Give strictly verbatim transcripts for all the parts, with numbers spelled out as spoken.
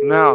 Não.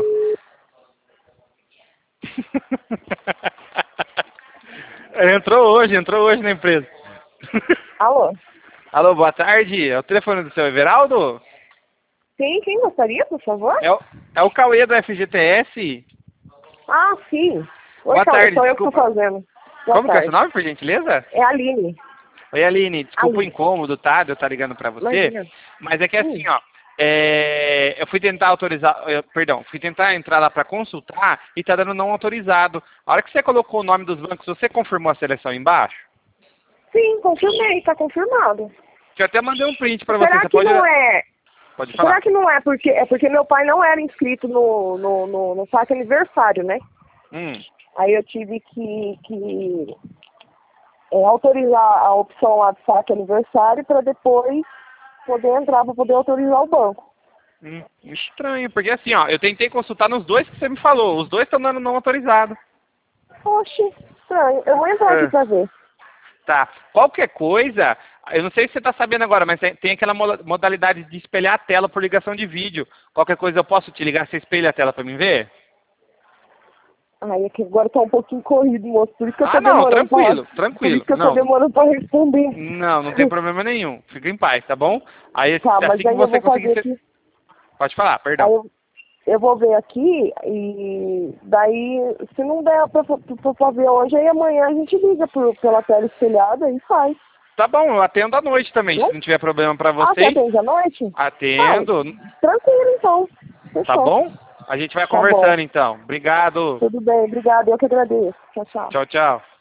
Entrou hoje, entrou hoje na empresa. Alô? Alô, boa tarde. É o telefone do seu Everaldo? Sim, quem gostaria, por favor? É o, é o Cauê do F G T S? Ah, sim. Oi, Boa Cauê, tarde, sou eu que tô desculpa. fazendo. Boa Como que é o seu tarde. nome, por gentileza? É a Aline. Oi, Aline. Desculpa o Aline. incômodo, tá? De eu estar ligando pra você. Imagina. Mas é que Hum. assim, ó. é, eu fui tentar autorizar, eu- perdão, fui tentar entrar lá pra consultar e tá dando não autorizado. A hora que você colocou o nome dos bancos, você confirmou a seleção embaixo? Sim, confirmei, tá confirmado. Eu até mandei um print pra você. Será Você que pode, não é... pode Será falar. que não é porque... É porque meu pai não era inscrito no, no, no, no saque aniversário, né? Hum. Aí eu tive que, que é, autorizar a opção lá de saque aniversário para depois poder entrar, para poder autorizar o banco. Hum, estranho, porque assim, ó, eu tentei consultar nos dois que você me falou. Os dois estão dando não autorizado. Oxe, estranho. Eu vou entrar aqui É. para ver. Tá. Qualquer coisa, eu não sei se você está sabendo agora, mas tem, tem aquela mo- modalidade de espelhar a tela por ligação de vídeo. Qualquer coisa eu posso te ligar, você espelha a tela para mim ver? Ai, é que agora tá um pouquinho corrido, moço. Por isso que eu Ah, tô não, demorando pra... tranquilo, Por isso tranquilo. que eu tô Não, demorando pra responder. não, não tem problema nenhum. Fica em paz, tá bom? Aí Tá, mas assim que aí eu você vou conseguir, fazer você... aqui. Pode falar, Aí perdão. eu, eu vou ver aqui e daí, se não der pra, pra, pra fazer hoje, aí amanhã a gente liga pro, pela tela espelhada e faz. Tá bom, eu atendo à noite também, Tá se bom? não tiver problema para Ah, você vocês. atende à noite? Ah, Atendo, tranquilo então. tá Fechou. bom? A gente vai Tá bom. conversando então. Obrigado. Tudo bem, obrigada. Eu que agradeço. Tchau, tchau. Tchau, tchau.